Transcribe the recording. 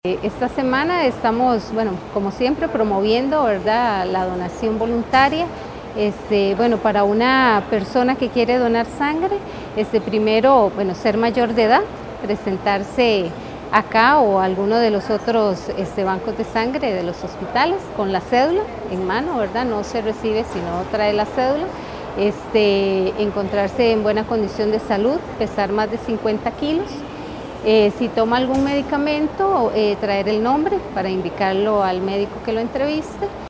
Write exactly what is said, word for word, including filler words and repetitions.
Esta semana estamos, bueno, como siempre, promoviendo, ¿verdad?, la donación voluntaria. Este, bueno, para una persona que quiere donar sangre, este, primero, bueno, ser mayor de edad, presentarse acá o a alguno de los otros este, bancos de sangre de los hospitales con la cédula en mano, ¿verdad? No se recibe si no trae la cédula. Este, encontrarse en buena condición de salud, pesar más de cincuenta kilos. Eh, si toma algún medicamento, eh, traer el nombre para indicarlo al médico que lo entreviste.